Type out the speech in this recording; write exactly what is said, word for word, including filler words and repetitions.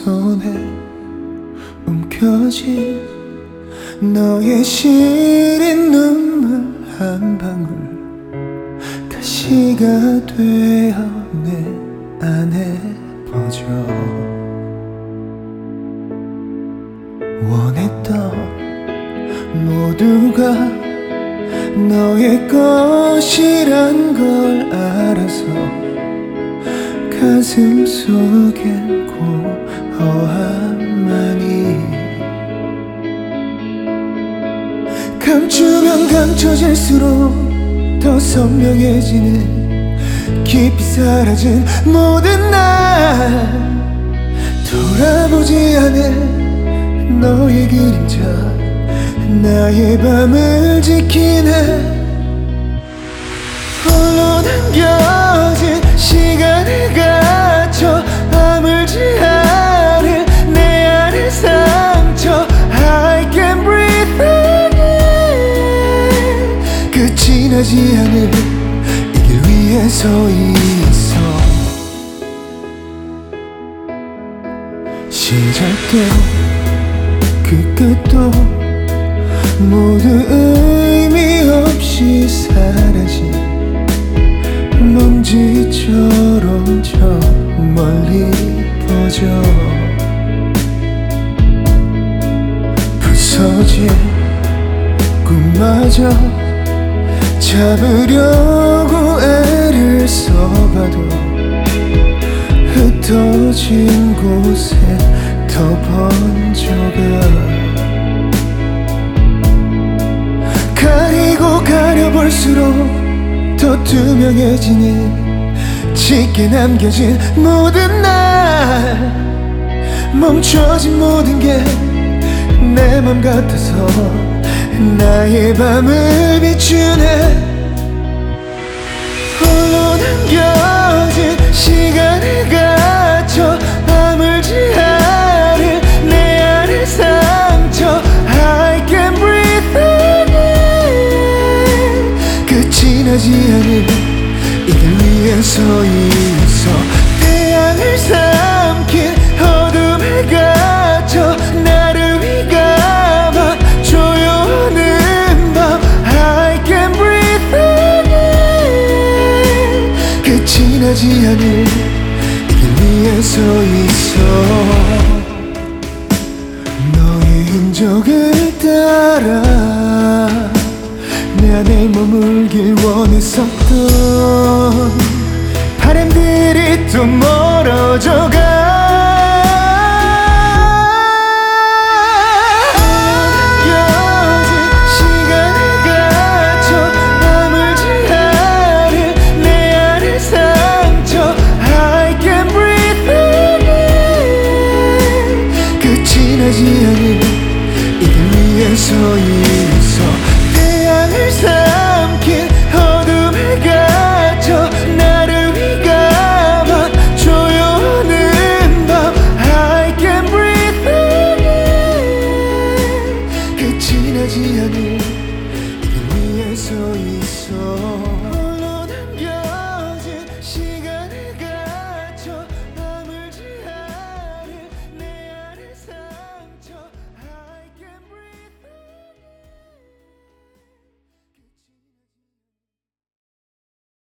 손에 움켜쥔 너의 시린 눈물 한 방울 가시가 되어 내 안에 퍼져 원했던 모두가 너의 것이란 걸 알아서 가슴 속엔 공허함만이 감추면 감춰질수록 더 선명해지는 깊이 사라진 모든 날 돌아보지 않은 너의 그림자 나의 밤을 지키네 홀로 남겨진 시간을 갇혀 아물지 않을 내 안의 상처 I can't breathe again 끝이 나지 않을 이 길 위에 서 있어 시작도 그 끝도 모두 의미 없이 사라진 먼지처럼 저 멀리 퍼져 부서진 꿈마저 잡으려고 애를 써봐도 흩어진 곳에 더 번져가 가리고 가려볼수록 더 투명해지는 짙게 남겨진 모든 날 멈춰진 모든 게 내 맘 같아서 나의 밤을 비추네 홀로 남겨진 시간을 갇혀 아물지 않을 내 안의 상처 I can't breathe again 끝이 나지 않을 이 길 위에 서 있어 태양을 삼킨 어둠에 갇혀 나를 위감아 조여오는 밤 I can't breathe again 끝이 나지 않을 이 길 위에 서 있어 너의 흔적을 따라 내 안에 머물길 원했었던 바람들이 또 멀어져가